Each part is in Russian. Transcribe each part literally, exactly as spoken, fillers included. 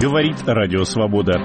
Говорит Радио Свобода.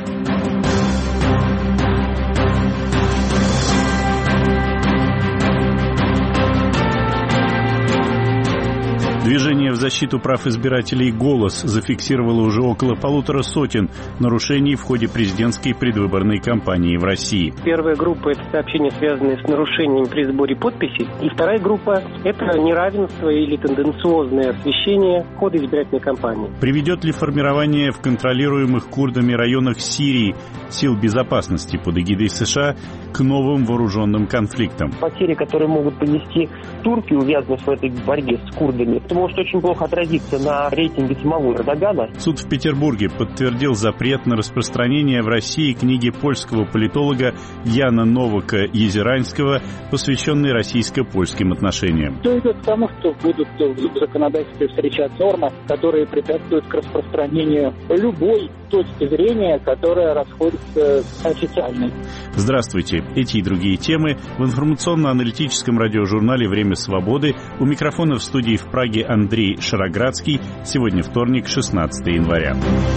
Движение в защиту прав избирателей «Голос» зафиксировало уже около полутора сотен нарушений в ходе президентской предвыборной кампании в России. Первая группа – это сообщения, связанные с нарушениями при сборе подписей. И вторая группа – это неравенство или тенденциозное освещение хода избирательной кампании. Приведет ли формирование в контролируемых курдами районах Сирии сил безопасности под эгидой США к новым вооруженным конфликтам? Потери, которые могут понести турки, увязнув в этой борьбе с курдами, это может очень плохо отразиться на рейтинге самого Эрдогана. Суд в Петербурге подтвердил запрет на распространение в России книги польского политолога Яна Новака-Езеранского, посвященной российско-польским отношениям. Все идет к тому, что будут в законодательстве встречаться нормы, которые препятствуют к распространению любой точки зрения, которая расходится с официальной. Здравствуйте. Эти и другие темы в информационно-аналитическом радиожурнале «Время свободы». У микрофона в студии в Праге Андрей Шароградский. Сегодня вторник, шестнадцатое января.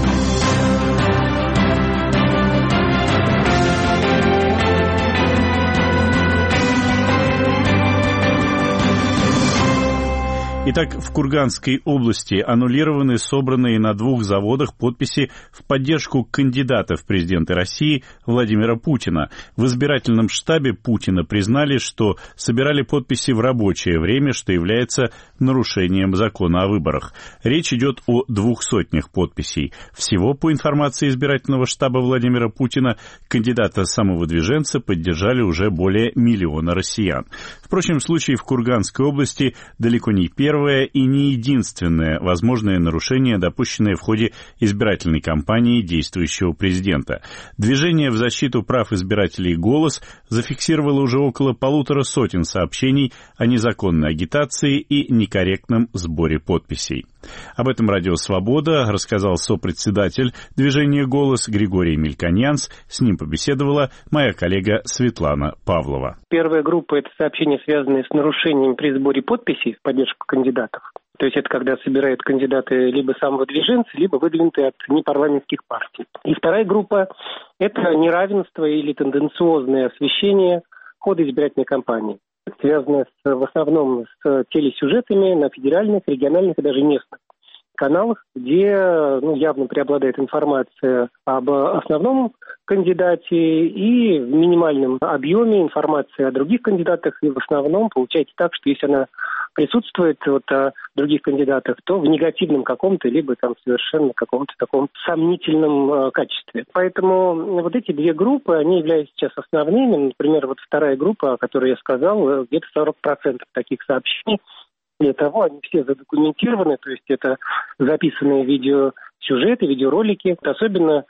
Итак, в Курганской области аннулированы собранные на двух заводах подписи в поддержку кандидата в президенты России Владимира Путина. В избирательном штабе Путина признали, что собирали подписи в рабочее время, что является нарушением закона о выборах. Речь идет о двух сотнях подписей. Всего, по информации избирательного штаба Владимира Путина, кандидата самовыдвиженца поддержали уже более миллиона россиян. Впрочем, случай в Курганской области далеко не первый. Первое и не единственное возможное нарушение, допущенное в ходе избирательной кампании действующего президента. Движение в защиту прав избирателей «Голос» зафиксировало уже около полутора сотен сообщений о незаконной агитации и некорректном сборе подписей. Об этом Радио Свобода рассказал сопредседатель движения «Голос» Григорий Мельконьянс. С ним побеседовала моя коллега Светлана Павлова. Первая группа – это сообщения, связанные с нарушением при сборе подписей в поддержку кандидатов. То есть это когда собирают кандидаты либо самовыдвиженцы, либо выдвинутые от непарламентских партий. И вторая группа – это неравенство или тенденциозное освещение хода избирательной кампании, связанное с, в основном с телесюжетами на федеральных, региональных и даже местных каналах, где ну, явно преобладает информация об основном кандидате и в минимальном объеме информация о других кандидатах. И в основном получается так, что если она присутствует вот, о других кандидатах, то в негативном каком-то, либо там совершенно каком-то таком сомнительном э, качестве. Поэтому вот эти две группы, они являются сейчас основными. Например, вот вторая группа, о которой я сказал, где-то сорок процентов таких сообщений. Для того они все задокументированы, то есть это записанные видеосюжеты, видеоролики. Особенно,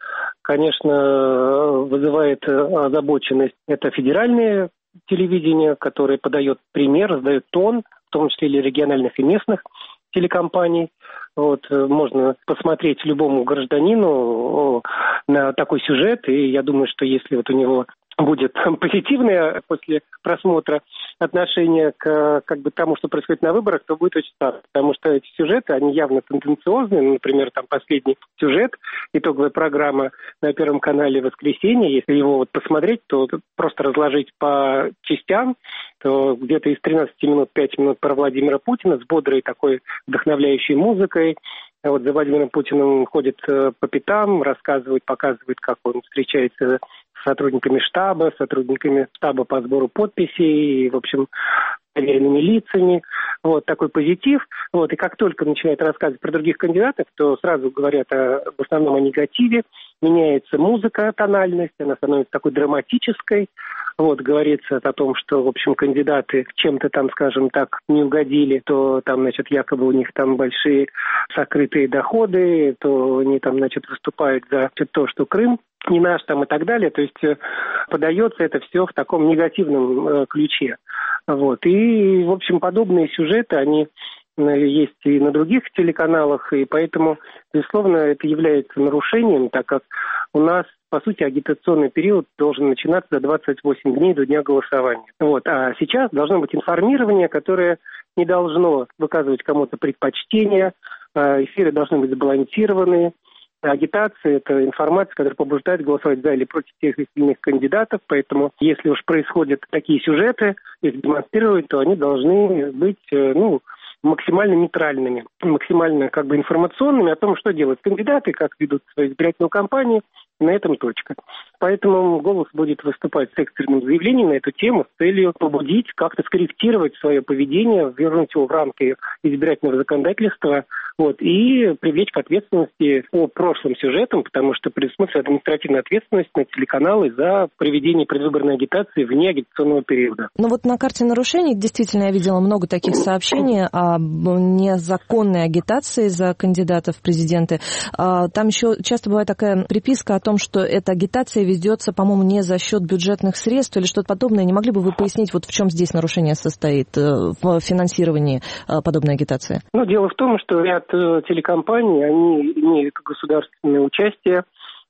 конечно, вызывает озабоченность это федеральное телевидение, которое подает пример, задает тон, в том числе и региональных и местных телекомпаний. Вот, можно посмотреть любому гражданину на такой сюжет, и я думаю, что если вот у него будет позитивное после просмотра отношение к как бы тому, что происходит на выборах, то будет очень странно, потому что эти сюжеты, они явно тенденциозные. Например, там последний сюжет, итоговая программа на Первом канале в воскресенье, если его вот посмотреть, то просто разложить по частям, то где-то из тринадцати минут пять минут про Владимира Путина с бодрой такой вдохновляющей музыкой. Вот за Владимиром Путиным ходит по пятам, рассказывает, показывает, как он встречается с сотрудниками штаба, сотрудниками штаба по сбору подписей, и, в общем, проверенными лицами. Вот такой позитив. Вот, и как только начинает рассказывать про других кандидатов, то сразу говорят о, в основном о негативе. Меняется музыка, тональность, она становится такой драматической. Вот, говорится о том, что, в общем, кандидаты чем-то там, скажем так, не угодили, то там, значит, якобы у них там большие сокрытые доходы, то они там, значит, выступают за то, что Крым не наш там и так далее. То есть подается это все в таком негативном э, ключе. Вот. И, в общем, подобные сюжеты, они есть и на других телеканалах, и поэтому, безусловно, это является нарушением, так как у нас, по сути, агитационный период должен начинаться за двадцать восемь дней до дня голосования. Вот. А сейчас должно быть информирование, которое не должно выказывать кому-то предпочтения, эфиры должны быть сбалансированные, агитация – это информация, которая побуждает голосовать за или против тех или иных кандидатов. Поэтому, если уж происходят такие сюжеты, их демонстрируют, то они должны быть, ну, максимально нейтральными, максимально как бы информационными о том, что делают кандидаты, как ведут свою избирательную кампанию. На этом точка. Поэтому «Голос» будет выступать с экстренным заявлением на эту тему с целью побудить, как-то скорректировать свое поведение, вернуть его в рамки избирательного законодательства, вот, и привлечь к ответственности по прошлым сюжетам, потому что предусмотрена административная ответственность на телеканалы за проведение предвыборной агитации вне агитационного периода. Ну вот на карте нарушений действительно я видела много таких сообщений об незаконной агитации за кандидатов в президенты. Там еще часто бывает такая приписка о том, что эта агитация ведется, по-моему, не за счет бюджетных средств или что-то подобное. Не могли бы вы пояснить, вот в чем здесь нарушение состоит в финансировании подобной агитации? Ну, дело в том, что ряд телекомпаний, они имеют государственное участие,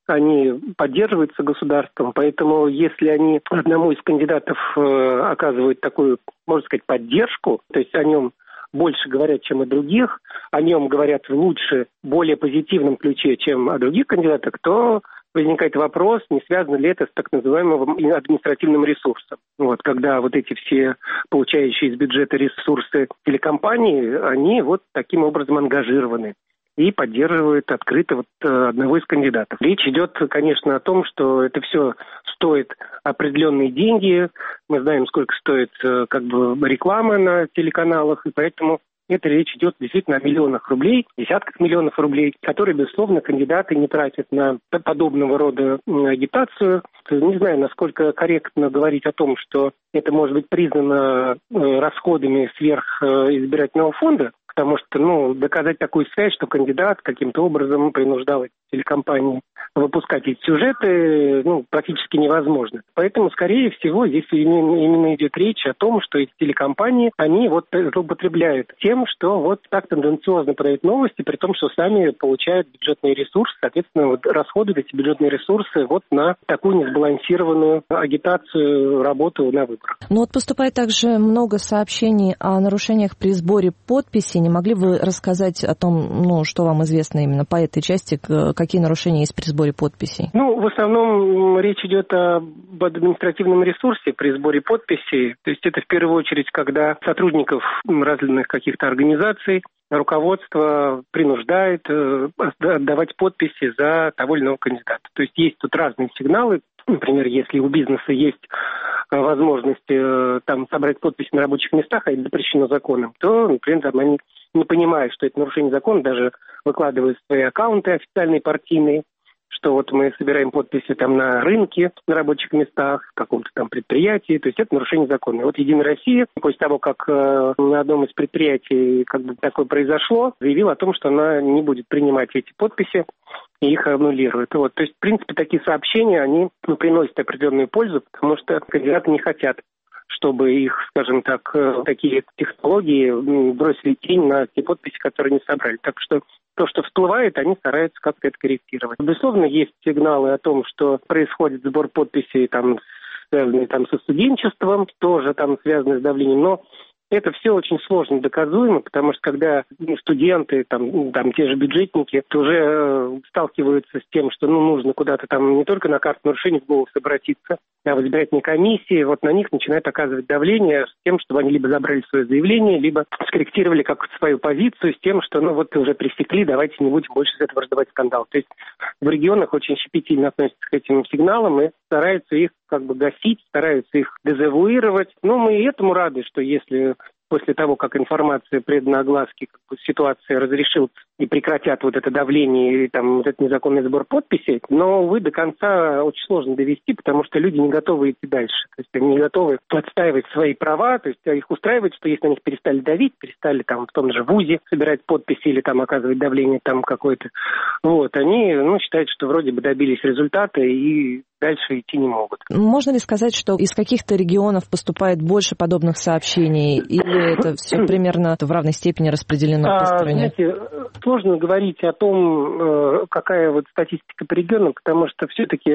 они поддерживаются государством, поэтому если они одному из кандидатов оказывают такую, можно сказать, поддержку, то есть о нем больше говорят, чем о других, о нем говорят в лучше, более позитивном ключе, чем о других кандидатах, то возникает вопрос, не связано ли это с так называемым административным ресурсом. Вот, когда вот эти все получающие из бюджета ресурсы телекомпании, они вот таким образом ангажированы и поддерживают открыто вот одного из кандидатов. Речь идет, конечно, о том, что это все стоит определенные деньги. Мы знаем, сколько стоит как бы реклама на телеканалах, и поэтому это речь идет действительно о миллионах рублей, десятках миллионов рублей, которые, безусловно, кандидаты не тратят на подобного рода агитацию. Не знаю, насколько корректно говорить о том, что это может быть признано расходами сверх избирательного фонда, потому что, ну, доказать такую связь, что кандидат каким-то образом принуждал эти телекомпании выпускать эти сюжеты, ну, практически невозможно. Поэтому, скорее всего, здесь именно, именно идет речь о том, что эти телекомпании, они вот злоупотребляют тем, что вот так тенденциозно подают новости, при том, что сами получают бюджетные ресурсы, соответственно, вот расходуют эти бюджетные ресурсы вот на такую несбалансированную агитацию, работу на выборах. Ну вот поступает также много сообщений о нарушениях при сборе подписей. Не могли бы вы рассказать о том, ну, что вам известно именно по этой части, какие нарушения есть при сборе подписей? Ну, в основном речь идет об административном ресурсе при сборе подписей. То есть это в первую очередь, когда сотрудников разных каких-то организаций руководство принуждает отдавать подписи за того или иного кандидата. То есть есть тут разные сигналы. Например, если у бизнеса есть возможность там собрать подписи на рабочих местах, а это запрещено законом, то, например, там они не понимают, что это нарушение закона, даже выкладывают свои аккаунты официальные, партийные, что вот мы собираем подписи там на рынке, на рабочих местах, в каком-то там предприятии, то есть это нарушение закона. И вот «Единая Россия», после того, как э, на одном из предприятий как бы такое произошло, заявила о том, что она не будет принимать эти подписи и их аннулирует. Вот. То есть, в принципе, такие сообщения, они ну, приносят определенную пользу, потому что кандидаты не хотят, чтобы их, скажем так, такие технологии бросили тень на те подписи, которые они собрали. Так что то, что всплывает, они стараются как-то это корректировать. Безусловно, есть сигналы о том, что происходит сбор подписей, там, связанный там, со студенчеством, тоже там связанный с давлением, но это все очень сложно доказуемо, потому что когда ну, студенты, там, там те же бюджетники, уже э, сталкиваются с тем, что ну, нужно куда-то там не только на карту нарушений в «Голос» обратиться, а в избирательной комиссии, вот на них начинают оказывать давление с тем, чтобы они либо забрали свое заявление, либо скорректировали как-то свою позицию с тем, что ну вот уже пресекли, давайте не будем больше из этого раздавать скандал. То есть в регионах очень щепетильно относятся к этим сигналам и стараются их как бы гасить, стараются их дезавуировать. Ну, мы и этому рады, что если после того, как информация предана огласке, как бы ситуация разрешится и прекратят вот это давление и там вот этот незаконный сбор подписей, но, увы, до конца очень сложно довести, потому что люди не готовы идти дальше. То есть они не готовы отстаивать свои права, то есть их устраивает, что если на них перестали давить, перестали там в том же вузе собирать подписи или там оказывать давление там какое-то, вот, они, ну, считают, что вроде бы добились результата и дальше идти не могут. Можно ли сказать, что из каких-то регионов поступает больше подобных сообщений, или это все примерно в равной степени распределено по стране? Знаете, сложно говорить о том, какая вот статистика по регионам, потому что все-таки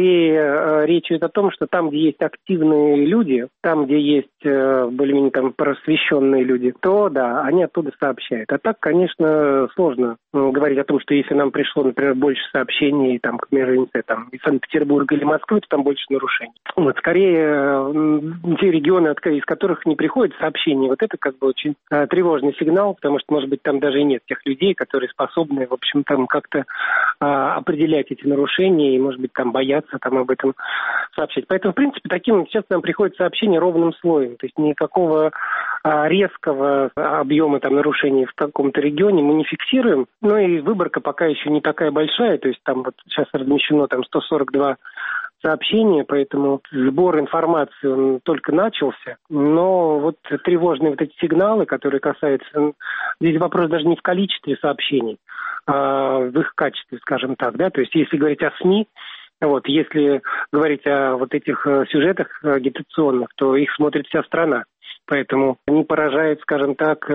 скорее речь идет о том, что там, где есть активные люди, там, где есть более-менее там просвещенные люди, то да, они оттуда сообщают. А так, конечно, сложно говорить о том, что если нам пришло, например, больше сообщений, там, к примеру, там, из Санкт-Петербурга или Москвы, то там больше нарушений. Вот, скорее, те регионы, из которых не приходят сообщения, вот это как бы очень э, тревожный сигнал, потому что, может быть, там даже и нет тех людей, которые способны, в общем, там как-то э, определять эти нарушения и, может быть, там боятся там об этом сообщать. Поэтому, в принципе, таким сейчас нам приходит сообщение ровным слоем, то есть никакого э, резкого объема там нарушений в каком-то регионе мы не фиксируем, но и выборка пока еще не такая большая, то есть там вот сейчас размещено там сто сорок два сообщения, поэтому сбор информации он только начался, но вот тревожные вот эти сигналы, которые касаются, здесь вопрос даже не в количестве сообщений, а в их качестве, скажем так, да, то есть если говорить о СМИ, вот, если говорить о вот этих сюжетах агитационных, то их смотрит вся страна, поэтому они поражают, скажем так,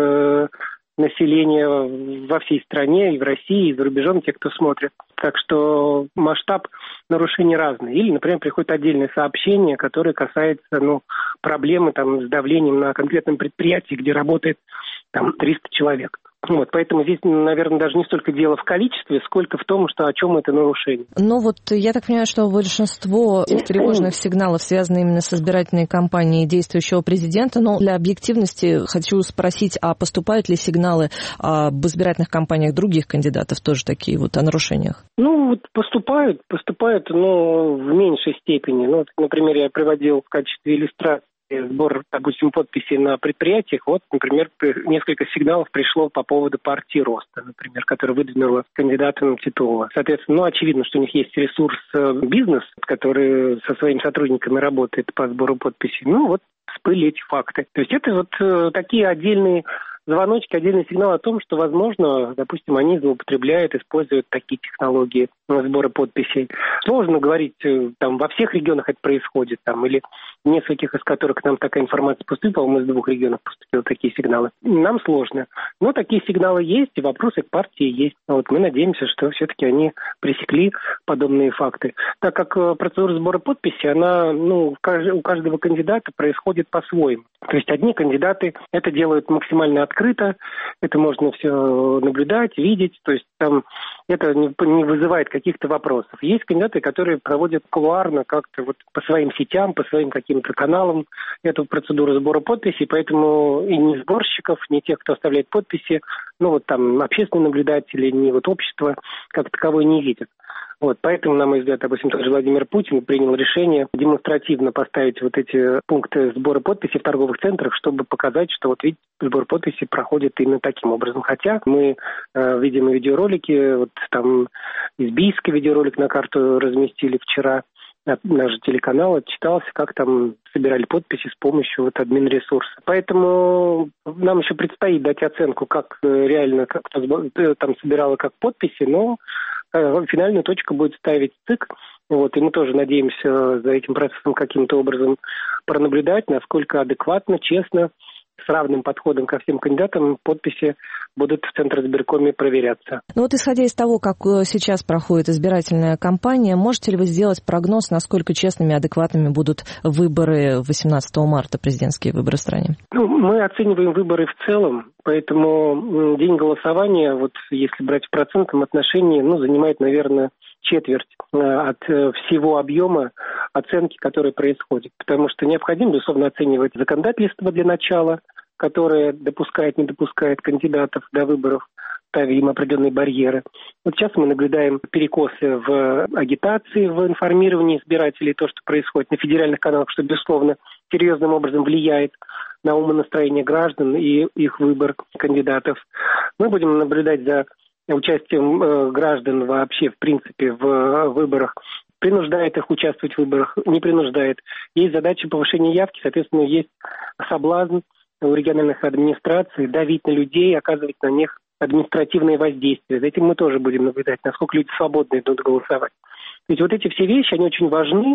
население во всей стране, и в России, и за рубежом, те, кто смотрит. Так что масштаб нарушений разный. Или, например, приходит отдельное сообщение, которое касается ну, проблемы там, с давлением на конкретном предприятии, где работает там, триста человек. Вот, поэтому здесь, наверное, даже не столько дело в количестве, сколько в том, что о чем это нарушение. Ну вот я так понимаю, что большинство этих тревожных сигналов связаны именно с избирательной кампанией действующего президента, но для объективности хочу спросить, а поступают ли сигналы об избирательных кампаниях других кандидатов, тоже такие вот о нарушениях? Ну, вот поступают, поступают, но в меньшей степени. Ну, вот, например, я приводил в качестве иллюстрации сбор, допустим, подписей на предприятиях. Вот, например, несколько сигналов пришло по поводу партии Роста, например, которая выдвинула кандидата Титова. Соответственно, ну, очевидно, что у них есть ресурс бизнес, который со своими сотрудниками работает по сбору подписей. Ну, вот всплыли эти факты. То есть это вот э, такие отдельные звоночки, отдельный сигнал о том, что, возможно, допустим, они злоупотребляют, используют такие технологии сбора подписей. Сложно говорить, там, во всех регионах это происходит, там, или в нескольких из которых к нам такая информация поступила, по-моему, из двух регионов поступили такие сигналы. Нам сложно. Но такие сигналы есть, и вопросы к партии есть. Вот мы надеемся, что все-таки они пресекли подобные факты. Так как процедура сбора подписей, она, ну, у каждого кандидата происходит по-своему. То есть одни кандидаты это делают максимально открыто, это можно все наблюдать, видеть, то есть там это не, не вызывает каких-то вопросов. Есть кандидаты, которые проводят кулуарно как-то вот по своим сетям, по своим каким-то каналам эту процедуру сбора подписей, поэтому и ни сборщиков, ни тех, кто оставляет подписи, ну вот там общественные наблюдатели, ни вот общество как таковое не видят. Вот, поэтому, на мой взгляд, допустим, тот же Владимир Путин принял решение демонстративно поставить вот эти пункты сбора подписей в торговых центрах, чтобы показать, что вот видите, сбор подписей проходит именно таким образом. Хотя мы э, видим и видеоролики, вот там из Бийска видеоролик на карту разместили вчера, наш телеканал отчитался, как там собирали подписи с помощью вот админресурса. Поэтому нам еще предстоит дать оценку, как реально как там собирало как подписи, но финальную точку будет ставить ЦИК. Вот, и мы тоже надеемся за этим процессом каким-то образом пронаблюдать, насколько адекватно, честно, с равным подходом ко всем кандидатам подписи будут в Центризбиркоме проверяться. Ну вот исходя из того, как сейчас проходит избирательная кампания, можете ли вы сделать прогноз, насколько честными и адекватными будут выборы восемнадцатого марта, президентские выборы в стране? Ну, мы оцениваем выборы в целом, поэтому день голосования, вот если брать в процентном отношении, ну, занимает, наверное, четверть от всего объема оценки, которая происходит. Потому что необходимо, безусловно, оценивать законодательство для начала, которое допускает, не допускает кандидатов до выборов, ставя им определенные барьеры. Вот сейчас мы наблюдаем перекосы в агитации, в информировании избирателей, то, что происходит на федеральных каналах, что, безусловно, серьезным образом влияет на умонастроение граждан и их выбор кандидатов. Мы будем наблюдать за участием э, граждан вообще, в принципе, в выборах, принуждает их участвовать в выборах, не принуждает. Есть задача повышения явки, соответственно, есть соблазн у региональных администраций давить на людей, оказывать на них административное воздействие. За этим мы тоже будем наблюдать, насколько люди свободно идут голосовать. То есть вот эти все вещи, они очень важны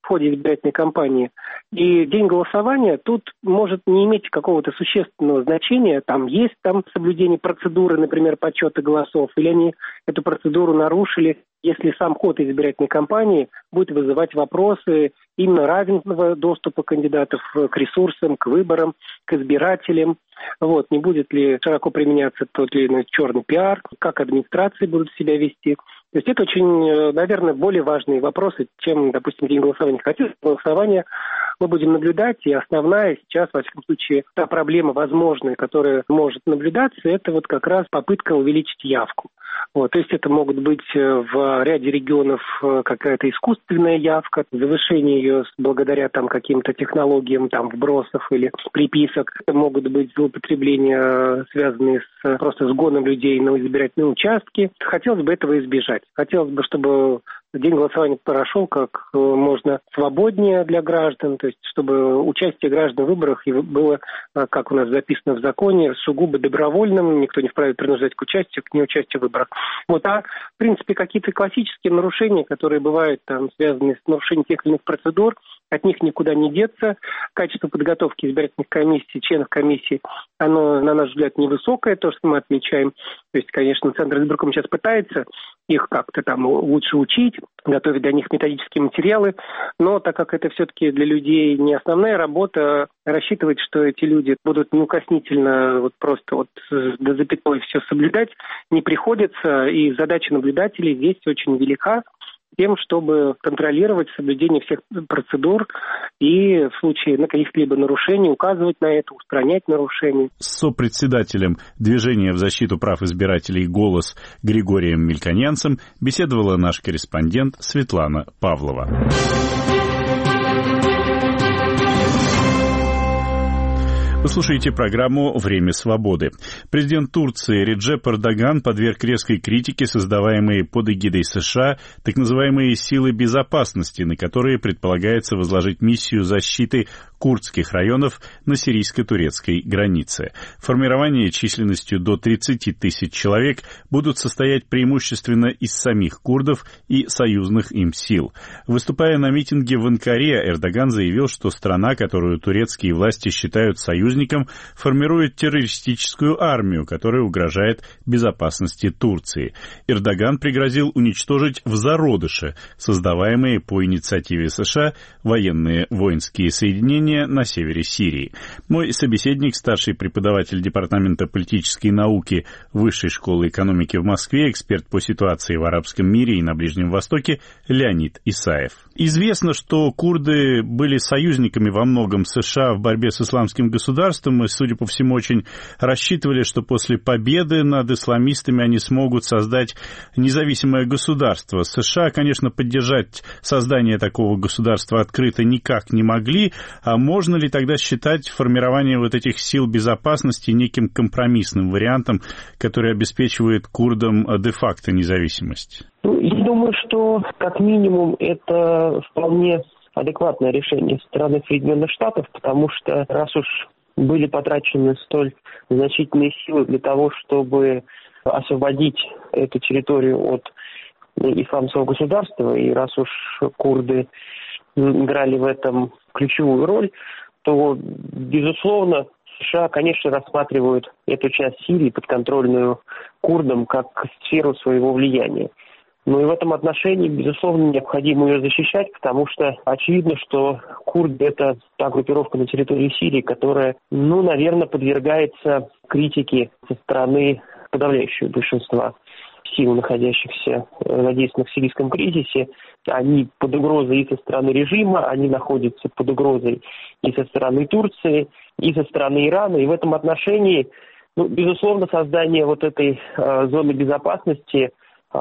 в ходе избирательной кампании. И день голосования тут может не иметь какого-то существенного значения. Там есть там соблюдение процедуры, например, подсчета голосов, или они эту процедуру нарушили, если сам ход избирательной кампании будет вызывать вопросы именно равенства доступа кандидатов к ресурсам, к выборам, к избирателям. Вот, не будет ли широко применяться тот или иной черный пиар, как администрации будут себя вести. То есть это очень, наверное, более важные вопросы, чем, допустим, день голосования. Хотя голосование мы будем наблюдать, и основная сейчас, во всяком случае, та проблема возможная, которая может наблюдаться, это вот как раз попытка увеличить явку. Вот, то есть это могут быть в ряде регионов какая-то искусственная явка, завышение ее благодаря там каким-то технологиям там вбросов или приписок. Это могут быть злоупотребления, связанные с просто сгоном людей на избирательные участки. Хотелось бы этого избежать. Хотелось бы, чтобы день голосования прошел как можно свободнее для граждан, то есть чтобы участие граждан в выборах было, как у нас записано в законе, сугубо добровольным, никто не вправе принуждать к участию, к неучастию в выборах. Вот, а в принципе какие-то классические нарушения, которые бывают там связаны с нарушением тех или иных процедур, от них никуда не деться. Качество подготовки избирательных комиссий, членов комиссий, оно, на наш взгляд, невысокое, то, что мы отмечаем. То есть, конечно, Центр избирком сейчас пытается их как-то там лучше учить, готовить для них методические материалы, но так как это все-таки для людей не основная работа, рассчитывать, что эти люди будут неукоснительно вот просто вот до запятой все соблюдать, не приходится, и задача наблюдателей здесь очень велика, тем, чтобы контролировать соблюдение всех процедур и в случае на каких-либо нарушений указывать на это, устранять нарушения. С сопредседателем Движения в защиту прав избирателей «Голос» Григорием Мельконянцем беседовала наш корреспондент Светлана Павлова. Вы слушаете программу «Время свободы». Президент Турции Реджеп Эрдоган подверг резкой критике создаваемые под эгидой США так называемые силы безопасности, на которые предполагается возложить миссию защиты курдских районов на сирийско-турецкой границе. Формирование численностью до тридцати тысяч человек будут состоять преимущественно из самих курдов и союзных им сил. Выступая на митинге в Анкаре, Эрдоган заявил, что страна, которую турецкие власти считают союзником, формирует террористическую армию, которая угрожает безопасности Турции. Эрдоган пригрозил уничтожить в зародыше создаваемые по инициативе США военные воинские соединения на севере Сирии. Мой собеседник, старший преподаватель Департамента политической науки Высшей школы экономики в Москве, эксперт по ситуации в арабском мире и на Ближнем Востоке Леонид Исаев. Известно, что курды были союзниками во многом США в борьбе с исламским государством, и, судя по всему, очень рассчитывали, что после победы над исламистами они смогут создать независимое государство. США, конечно, поддержать создание такого государства открыто никак не могли, а можно ли тогда считать формирование вот этих сил безопасности неким компромиссным вариантом, который обеспечивает курдам де-факто независимость? Ну, я думаю, что как минимум это вполне адекватное решение со стороны Соединенных Штатов, потому что раз уж были потрачены столь значительные силы для того, чтобы освободить эту территорию от исламского государства, и раз уж курды играли в этом ключевую роль, то, безусловно, США, конечно, рассматривают эту часть Сирии, подконтрольную курдам, как сферу своего влияния. Но и в этом отношении, безусловно, необходимо ее защищать, потому что очевидно, что курды – это та группировка на территории Сирии, которая, ну, наверное, подвергается критике со стороны подавляющего большинства сил, находящихся, задействованных в сирийском кризисе. Они под угрозой и со стороны режима, они находятся под угрозой и со стороны Турции, и со стороны Ирана. И в этом отношении, ну, безусловно, создание вот этой э, зоны безопасности, э,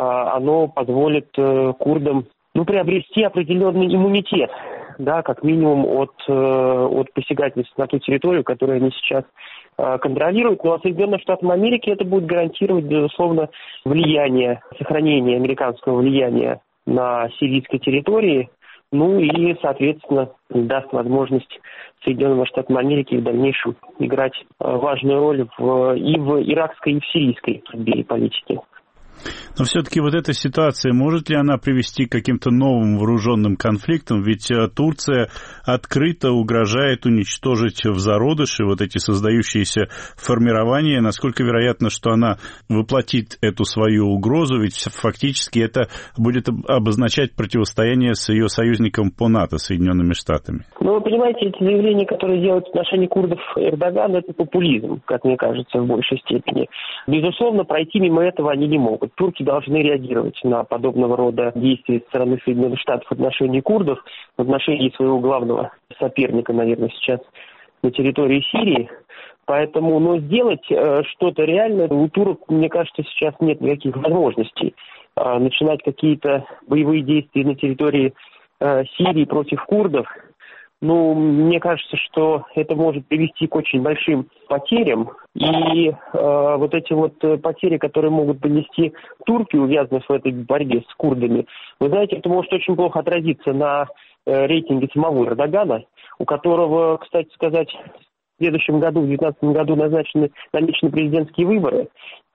оно позволит э, курдам, ну, приобрести определенный иммунитет, да, как минимум от, э, от посягательств на ту территорию, которую они сейчас э, контролируют. Ну, а Соединенным Штатам Америки это будет гарантировать, безусловно, влияние, сохранение американского влияния на сирийской территории, ну и, соответственно, даст возможность Соединенным Штатам Америки в дальнейшем играть важную роль в, и в иракской, и в сирийской судьбе и политике. Но все-таки вот эта ситуация, может ли она привести к каким-то новым вооруженным конфликтам? Ведь Турция открыто угрожает уничтожить в зародыше вот эти создающиеся формирования. Насколько вероятно, что она воплотит эту свою угрозу? Ведь фактически это будет обозначать противостояние с ее союзником по НАТО, Соединенными Штатами. Ну, вы понимаете, эти заявления, которые делают в отношении курдов Эрдогана, это популизм, как мне кажется, в большей степени. Безусловно, пройти мимо этого они не могут. Турки должны реагировать на подобного рода действия со стороны Соединенных Штатов в отношении курдов, в отношении своего главного соперника, наверное, сейчас на территории Сирии. Поэтому, но сделать э, что-то реальное у турок, мне кажется, сейчас нет никаких возможностей. Э, начинать какие-то боевые действия на территории э, Сирии против курдов, ну, мне кажется, что это может привести к очень большим потерям. И э, вот эти вот потери, которые могут понести турки, увязнув в этой борьбе с курдами, вы знаете, это может очень плохо отразиться на э, рейтинге самого Эрдогана, у которого, кстати сказать, в следующем году, в две тысячи девятнадцатом году назначены, намечены президентские выборы.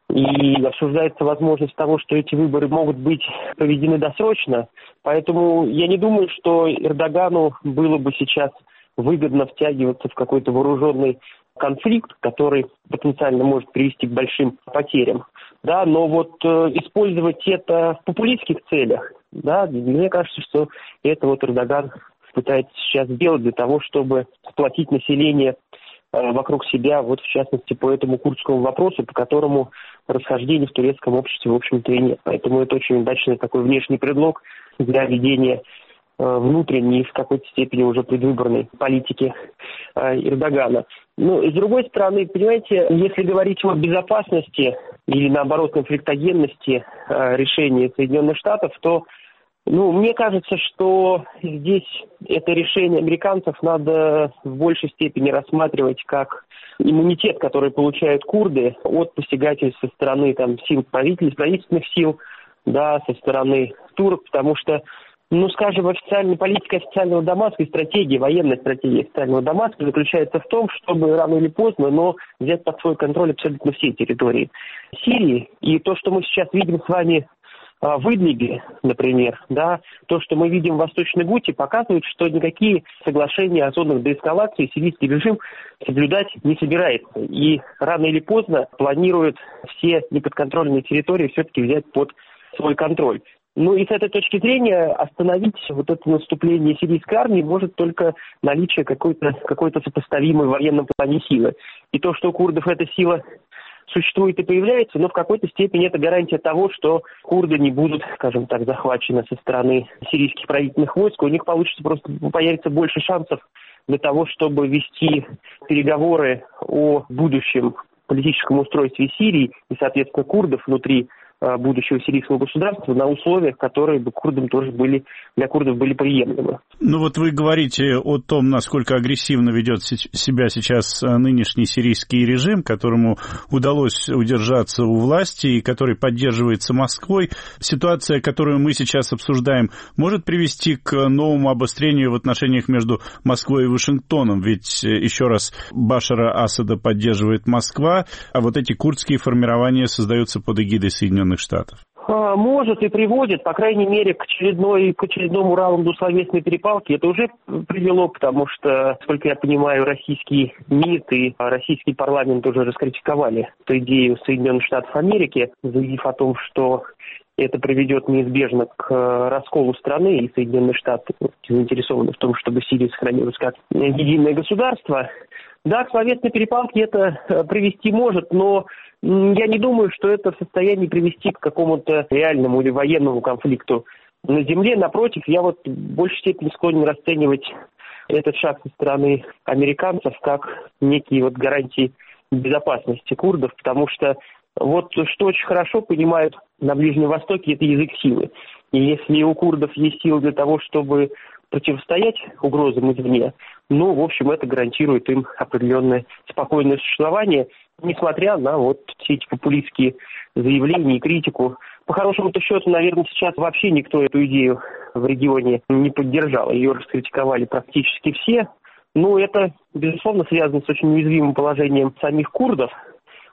И обсуждается возможность того, что эти выборы могут быть проведены досрочно. Поэтому я не думаю, что Эрдогану было бы сейчас выгодно втягиваться в какой-то вооруженный конфликт, который потенциально может привести к большим потерям. Да, но вот э, использовать это в популистских целях, да, мне кажется, что это вот Эрдоган пытается сейчас сделать для того, чтобы сплотить население вокруг себя, вот в частности по этому курдскому вопросу, по которому расхождений в турецком обществе, в общем-то, и нет. Поэтому это очень удачный такой внешний предлог для ведения э, внутренней, в какой-то степени уже предвыборной политики э, Эрдогана. Ну, и с другой стороны, понимаете, если говорить о безопасности или, наоборот, конфликтогенности э, решения Соединенных Штатов, то Ну, мне кажется, что здесь это решение американцев надо в большей степени рассматривать как иммунитет, который получают курды от посягательств со стороны там, сил правительств, правительственных сил, да, со стороны турок, потому что, ну, скажем, официальная политика официального Дамаска и стратегия, военная стратегия официального Дамаска заключается в том, чтобы рано или поздно, но взять под свой контроль абсолютно все территории Сирии. И то, что мы сейчас видим с вами в Идлибе, например, да, то, что мы видим в Восточной Гуте, показывает, что никакие соглашения о зонах деэскалации сирийский режим соблюдать не собирается. И рано или поздно планирует все неподконтрольные территории все-таки взять под свой контроль. Ну и с этой точки зрения остановить вот это наступление сирийской армии может только наличие какой-то, какой-то сопоставимой в военном плане силы. И то, что у курдов эта сила существует и появляется, но в какой-то степени это гарантия того, что курды не будут, скажем так, захвачены со стороны сирийских правительственных войск. У них получится просто, появится больше шансов для того, чтобы вести переговоры о будущем политическом устройстве Сирии и, соответственно, курдов внутри будущего сирийского государства на условиях, которые бы курдам тоже были, для курдов были приемлемы. Ну вот вы говорите о том, насколько агрессивно ведет себя сейчас нынешний сирийский режим, которому удалось удержаться у власти и который поддерживается Москвой. Ситуация, которую мы сейчас обсуждаем, может привести к новому обострению в отношениях между Москвой и Вашингтоном, ведь, еще раз, Башара Асада поддерживает Москва, а вот эти курдские формирования создаются под эгидой Соединенных Штатов. Может и приводит, по крайней мере, к, очередной, к очередному раунду словесной перепалки. Это уже привело, потому что, сколько я понимаю, российский МИД и российский парламент уже раскритиковали эту идею Соединенных Штатов Америки, заявив о том, что это приведет неизбежно к расколу страны, и Соединенные Штаты заинтересованы в том, чтобы Сирия сохранилась как единое государство. Да, к словесной перепалке это привести может, но я не думаю, что это в состоянии привести к какому-то реальному или военному конфликту на земле. Напротив, я вот в большей степени склонен расценивать этот шаг со стороны американцев как некие вот гарантии безопасности курдов, потому что вот что очень хорошо понимают на Ближнем Востоке, это язык силы. И если у курдов есть силы для того, чтобы противостоять угрозам извне, ну, в общем, это гарантирует им определенное спокойное существование, несмотря на вот все эти популистские заявления и критику. По хорошему-то счету, наверное, сейчас вообще никто эту идею в регионе не поддержал. Ее раскритиковали практически все. Но это, безусловно, связано с очень уязвимым положением самих курдов.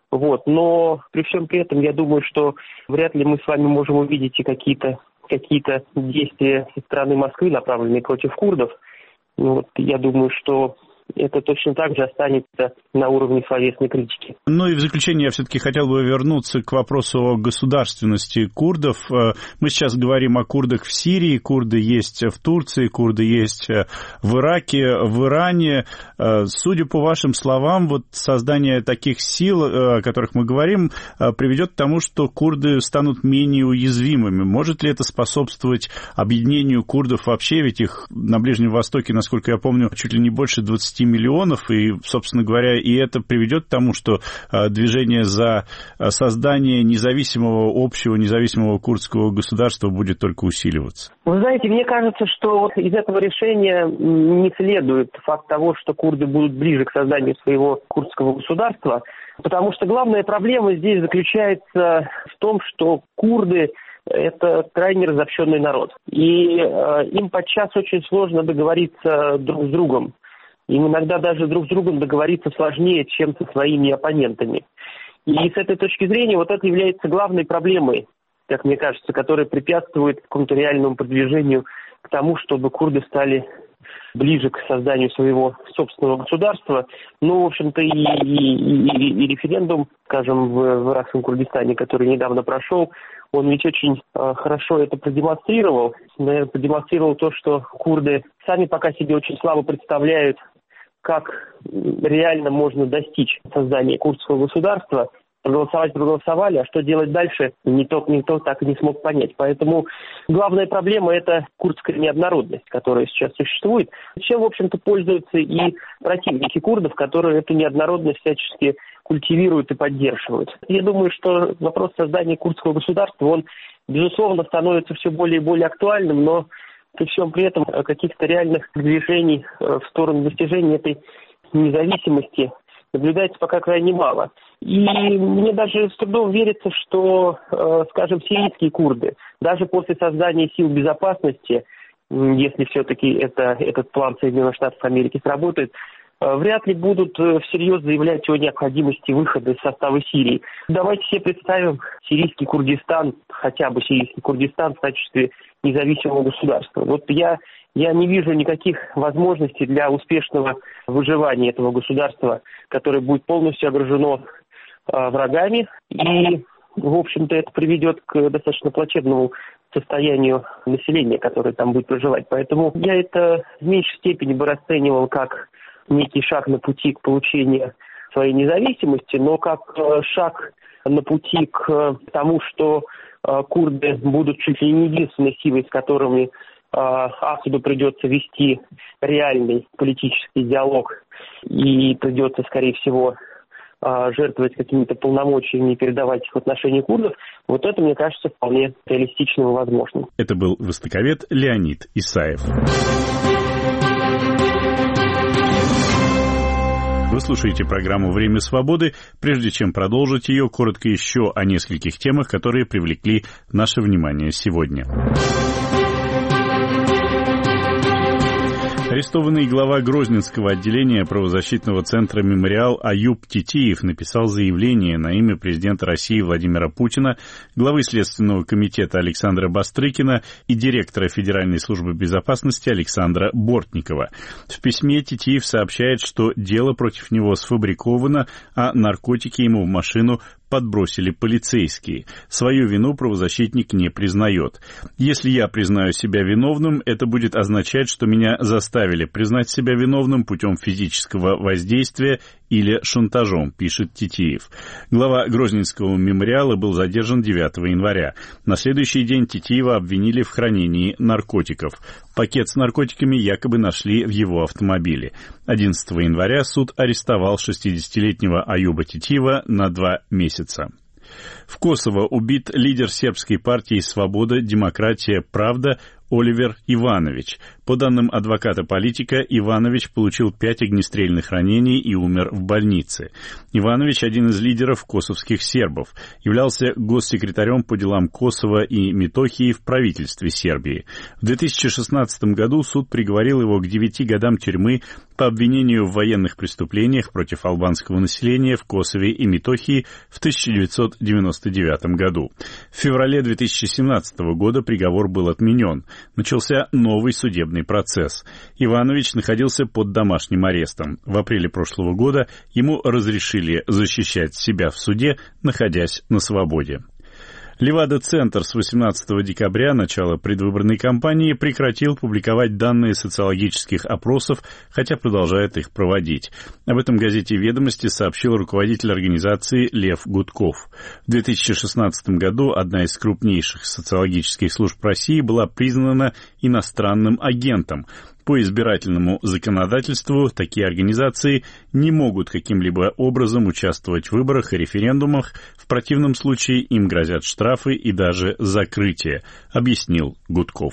Вот. Но при всем при этом я думаю, что вряд ли мы с вами можем увидеть и какие-то какие-то действия со стороны Москвы, направленные против курдов. Вот. Я думаю, что это точно так же останется на уровне словесной критики. Ну и в заключение я все-таки хотел бы вернуться к вопросу о государственности курдов. Мы сейчас говорим о курдах в Сирии, курды есть в Турции, курды есть в Ираке, в Иране. Судя по вашим словам, вот создание таких сил, о которых мы говорим, приведет к тому, что курды станут менее уязвимыми. Может ли это способствовать объединению курдов вообще? Ведь их на Ближнем Востоке, насколько я помню, чуть ли не больше двадцати миллионов, и, собственно говоря, и это приведет к тому, что движение за создание независимого, общего независимого курдского государства будет только усиливаться. Вы знаете, мне кажется, что вот из этого решения не следует факт того, что курды будут ближе к созданию своего курдского государства, потому что главная проблема здесь заключается в том, что курды – это крайне разобщенный народ, и э, им подчас очень сложно договориться друг с другом. Им иногда даже друг с другом договориться сложнее, чем со своими оппонентами. И с этой точки зрения вот это является главной проблемой, как мне кажется, которая препятствует какому-то реальному продвижению к тому, чтобы курды стали ближе к созданию своего собственного государства. Ну, в общем-то, и, и, и, и референдум, скажем, в, в Иракском Курдистане, который недавно прошел, он ведь очень э, хорошо это продемонстрировал. Наверное, продемонстрировал то, что курды сами пока себе очень слабо представляют, как реально можно достичь создания курдского государства. Проголосовать проголосовали, а что делать дальше, никто, никто так и не смог понять. Поэтому главная проблема – это курдская неоднородность, которая сейчас существует. Чем, в общем-то, пользуются и противники курдов, которые эту неоднородность всячески культивируют и поддерживают. Я думаю, что вопрос создания курдского государства, он, безусловно, становится все более и более актуальным, но при всем при этом каких-то реальных движений в сторону достижения этой независимости наблюдается пока крайне мало. И мне даже с трудом верится, что, скажем, сирийские курды, даже после создания сил безопасности, если все-таки это, этот план Соединенных Штатов Америки сработает, вряд ли будут всерьез заявлять о необходимости выхода из состава Сирии. Давайте себе представим сирийский Курдистан, хотя бы сирийский Курдистан в качестве независимого государства. Вот я, я не вижу никаких возможностей для успешного выживания этого государства, которое будет полностью окружено э, врагами. И, в общем-то, это приведет к достаточно плачевному состоянию населения, которое там будет проживать. Поэтому я это в меньшей степени бы расценивал как некий шаг на пути к получению своей независимости, но как э, шаг на пути к тому, что э, курды будут чуть ли не единственной силой, с которыми э, Асаду придется вести реальный политический диалог, и придется, скорее всего, э, жертвовать какими-то полномочиями и передавать их в отношении курдов, вот это, мне кажется, вполне реалистичным и возможным. Это был востоковед Леонид Исаев. Вы слушаете программу «Время свободы». Прежде чем продолжить ее, коротко еще о нескольких темах, которые привлекли наше внимание сегодня. Арестованный глава Грозненского отделения правозащитного центра «Мемориал» Аюб Титиев написал заявление на имя президента России Владимира Путина, главы Следственного комитета Александра Бастрыкина и директора Федеральной службы безопасности Александра Бортникова. В письме Титиев сообщает, что дело против него сфабриковано, а наркотики ему в машину подбросили полицейские. Свою вину правозащитник не признает. Если я признаю себя виновным, это будет означать, что меня заставили признать себя виновным путем физического воздействия или шантажом, пишет Титиев. Глава Грозненского мемориала был задержан девятого января. На следующий день Титиева обвинили в хранении наркотиков. Пакет с наркотиками якобы нашли в его автомобиле. одиннадцатого января суд арестовал шестидесятилетнего Аюба Титиева на два месяца. В Косово убит лидер сербской партии «Свобода, демократия, правда» Оливер Иванович. По данным адвоката-политика, Иванович получил пять огнестрельных ранений и умер в больнице. Иванович, один из лидеров косовских сербов, являлся госсекретарем по делам Косово и Метохии в правительстве Сербии. В две тысячи шестнадцатом году суд приговорил его к девяти годам тюрьмы по обвинению в военных преступлениях против албанского населения в Косове и Метохии в тысяча девятьсот девяносто девятом году. В феврале две тысячи семнадцатого года приговор был отменен. Начался новый судебный процесс. Иванович находился под домашним арестом. В апреле прошлого года ему разрешили защищать себя в суде, находясь на свободе. Левада-центр с восемнадцатого декабря, начала предвыборной кампании, прекратил публиковать данные социологических опросов, хотя продолжает их проводить. Об этом газете «Ведомости» сообщил руководитель организации Лев Гудков. В две тысячи шестнадцатом году одна из крупнейших социологических служб России была признана иностранным агентом. По избирательному законодательству такие организации не могут каким-либо образом участвовать в выборах и референдумах, в противном случае им грозят штрафы и даже закрытие, объяснил Гудков.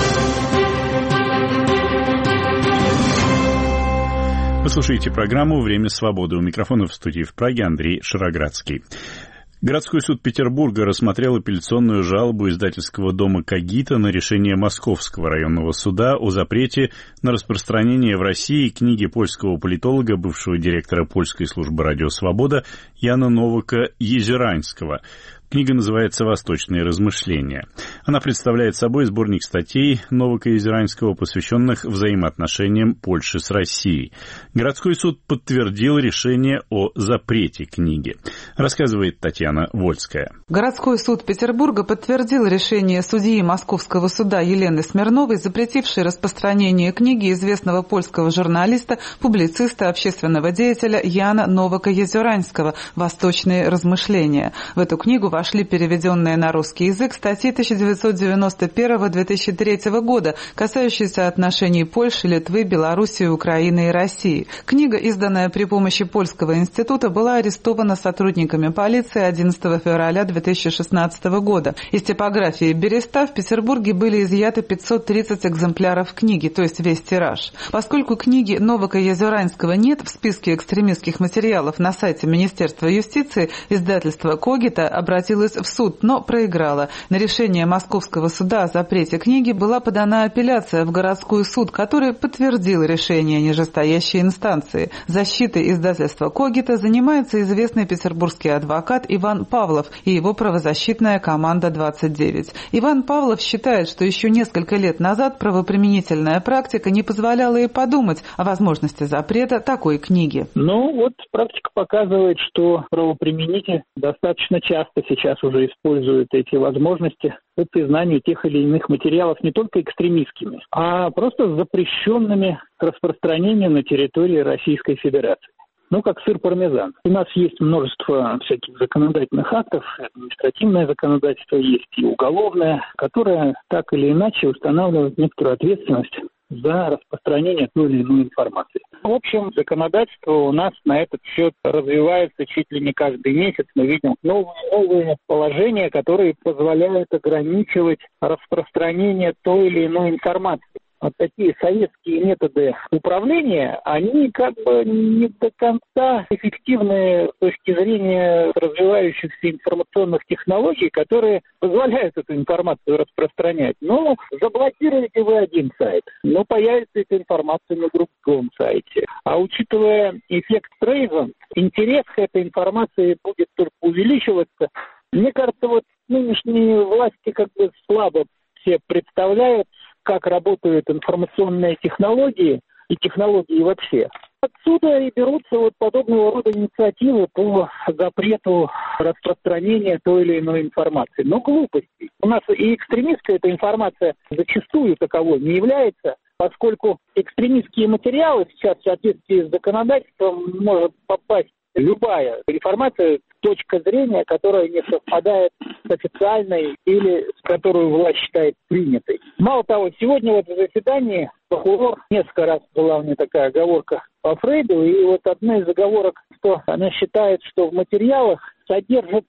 Вы слушаете программу «Время свободы». У микрофона в студии в Праге Андрей Шароградский. Городской суд Петербурга рассмотрел апелляционную жалобу издательского дома «Когито» на решение Московского районного суда о запрете на распространение в России книги польского политолога, бывшего директора польской службы «Радио Свобода» Яна Новака-Езеранского. Книга называется «Восточные размышления». Она представляет собой сборник статей Новака-Езеранского, посвященных взаимоотношениям Польши с Россией. Городской суд подтвердил решение о запрете книги. Рассказывает Татьяна Вольская. Городской суд Петербурга подтвердил решение судьи Московского суда Елены Смирновой, запретившей распространение книги известного польского журналиста, публициста, общественного деятеля Яна Новака-Езеранского «Восточные размышления». В эту книгу вошли вошли переведенные на русский язык статьи тысяча девятьсот девяносто первого — две тысячи третьего года, касающиеся отношений Польши, Литвы, Белоруссии, Украины и России. Книга, изданная при помощи Польского института, была арестована сотрудниками полиции одиннадцатого февраля две тысячи шестнадцатого года. Из типографии «Береста» в Петербурге были изъяты пятьсот тридцать экземпляров книги, то есть весь тираж. Поскольку книги Новака-Езеранского нет в списке экстремистских материалов на сайте Министерства юстиции, издательство «Когито» обратилось в суд, но проиграла. На решение Московского суда о запрете книги была подана апелляция в городской суд, который подтвердил решение нижестоящей инстанции. Защитой издательства «Когито» занимается известный петербургский адвокат Иван Павлов и его правозащитная команда двадцать девять. Иван Павлов считает, что еще несколько лет назад правоприменительная практика не позволяла и подумать о возможности запрета такой книги. Ну вот практика показывает, что правоприменители достаточно часто сейчас сейчас уже используют эти возможности по признанию тех или иных материалов не только экстремистскими, а просто запрещенными к распространению на территории Российской Федерации. Ну, как сыр пармезан. У нас есть множество всяких законодательных актов, административное законодательство есть и уголовное, которое так или иначе устанавливает некоторую ответственность за распространение той или иной информации. В общем, законодательство у нас на этот счет развивается чуть ли не каждый месяц. Мы видим новые, новые положения, которые позволяют ограничивать распространение той или иной информации. Вот такие советские методы управления, они как бы не до конца эффективны с точки зрения развивающихся информационных технологий, которые позволяют эту информацию распространять. Но заблокируете вы один сайт, но появится эта информация на другом сайте. А учитывая эффект Стрейзанд, интерес к этой информации будет только увеличиваться. Мне кажется, вот нынешние власти как бы слабо все представляют, как работают информационные технологии и технологии вообще. Отсюда и берутся вот подобного рода инициативы по запрету распространения той или иной информации. Но глупости. У нас и экстремистская эта информация зачастую таковой не является, поскольку экстремистские материалы сейчас в соответствии с законодательством может попасть любая информация, точка зрения, которая не совпадает с официальной или с которую власть считает принятой. Мало того, сегодня вот в заседании прокурор, несколько раз была у меня такая оговорка по Фрейду, и вот одна из оговорок, что она считает, что в материалах содержится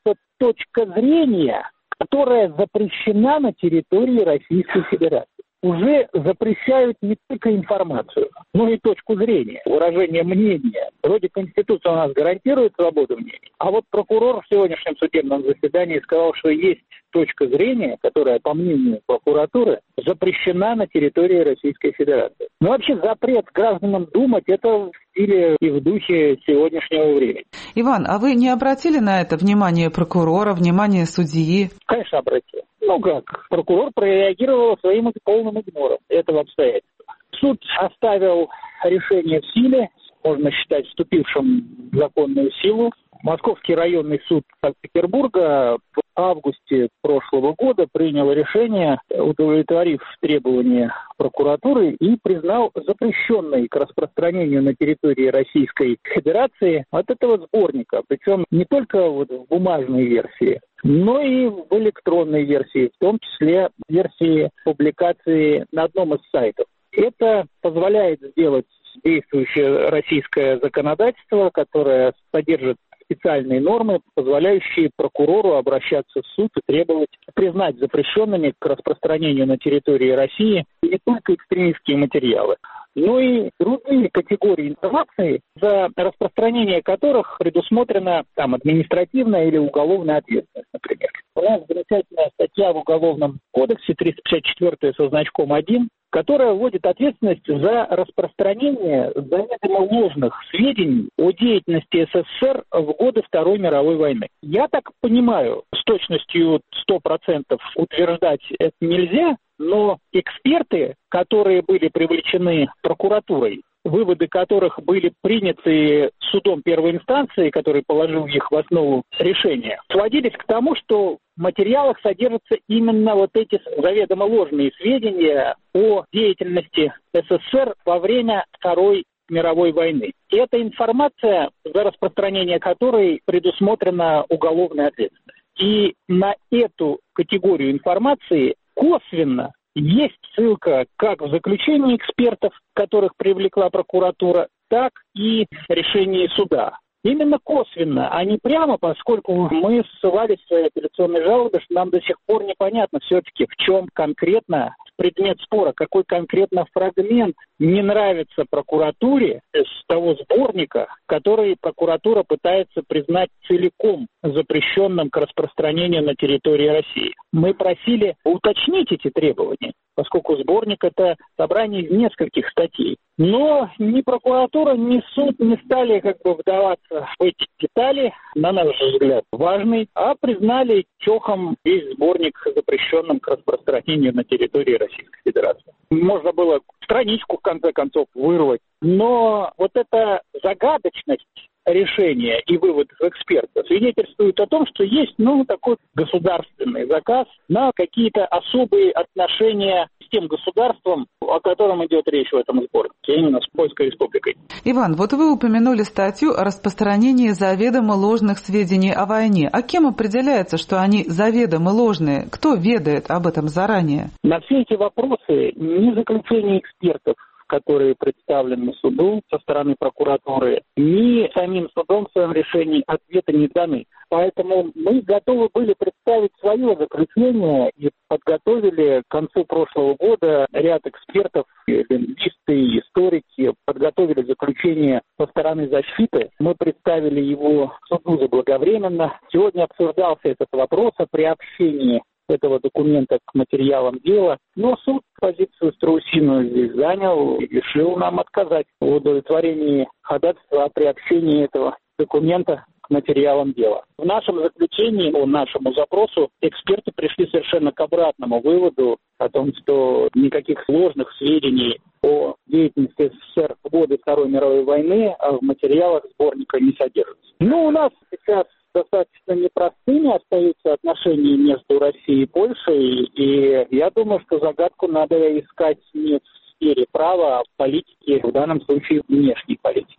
точка зрения, которая запрещена на территории Российской Федерации. Уже запрещают не только информацию, но и точку зрения, выражение мнения. Вроде Конституция у нас гарантирует свободу мнений, а вот прокурор в сегодняшнем судебном заседании сказал, что есть точка зрения, которая, по мнению прокуратуры, запрещена на территории Российской Федерации. Но вообще запрет гражданам думать – это в стиле и в духе сегодняшнего времени. Иван, а вы не обратили на это внимание прокурора, внимание судьи? Конечно, обратил. Ну как, прокурор прореагировал своим полным игнором этого обстоятельства. Суд оставил решение в силе, можно считать вступившим в законную силу. Московский районный суд Санкт-Петербурга в августе прошлого года принял решение, удовлетворив требования прокуратуры, и признал запрещенной к распространению на территории Российской Федерации от этого сборника. Причем не только вот в бумажной версии, но и в электронной версии, в том числе версии публикации на одном из сайтов. Это позволяет сделать действующее российское законодательство, которое содержит специальные нормы, позволяющие прокурору обращаться в суд и требовать признать запрещенными к распространению на территории России не только экстремистские материалы, но и другие категории информации, за распространение которых предусмотрена там административная или уголовная ответственность, например. У нас замечательная статья в Уголовном кодексе триста пятьдесят четыре со значком один, которая вводит ответственность за распространение заведомо ложных сведений о деятельности СССР в годы Второй мировой войны. Я так понимаю, с точностью сто процентов утверждать это нельзя, но эксперты, которые были привлечены прокуратурой, выводы которых были приняты судом первой инстанции, который положил их в основу решения, сводились к тому, что в материалах содержатся именно вот эти заведомо ложные сведения о деятельности СССР во время Второй мировой войны. И эта информация, за распространение которой предусмотрена уголовная ответственность. И на эту категорию информации косвенно есть ссылка как в заключении экспертов, которых привлекла прокуратура, так и в решении суда. Именно косвенно, а не прямо, поскольку мы ссылались в своей апелляционной жалобе, что нам до сих пор непонятно все-таки, в чем конкретно предмет спора, какой конкретно фрагмент не нравится прокуратуре из того сборника, который прокуратура пытается признать целиком запрещенным к распространению на территории России. Мы просили уточнить эти требования, поскольку сборник – это собрание из нескольких статей. Но ни прокуратура, ни суд не стали как бы вдаваться в эти детали, на наш взгляд, важный, а признали чохом весь сборник запрещенным к распространению на территории Российской Федерации. Можно было страничку, в конце концов, вырвать. Но вот эта загадочность решения и выводов экспертов свидетельствует о том, что есть, ну, такой государственный заказ на какие-то особые отношения с тем государством, о котором идет речь в этом сборнике, именно с Польской Республикой. Иван, вот вы упомянули статью о распространении заведомо ложных сведений о войне. А кем определяется, что они заведомо ложные? Кто ведает об этом заранее? На все эти вопросы ни заключение экспертов, которые представлены суду со стороны прокуратуры, ни самим судом в своем решении ответа не даны. Поэтому мы готовы были представить свое заключение и подготовили к концу прошлого года ряд экспертов, лингвисты, историки, подготовили заключение со стороны защиты. Мы представили его суду заблаговременно. Сегодня обсуждался этот вопрос о приобщении этого документа к материалам дела. Но суд позицию страусиную здесь занял и решил нам отказать в удовлетворении ходатайства о приобщении этого документа к материалам дела. В нашем заключении по нашему запросу эксперты пришли совершенно к обратному выводу о том, что никаких сложных сведений о деятельности СССР в годы Второй мировой войны в материалах сборника не содержится. Ну, у нас сейчас достаточно непростыми остаются отношения между Россией и Польшей, и я думаю, что загадку надо искать не в сфере права, а в политике, в данном случае внешней политики.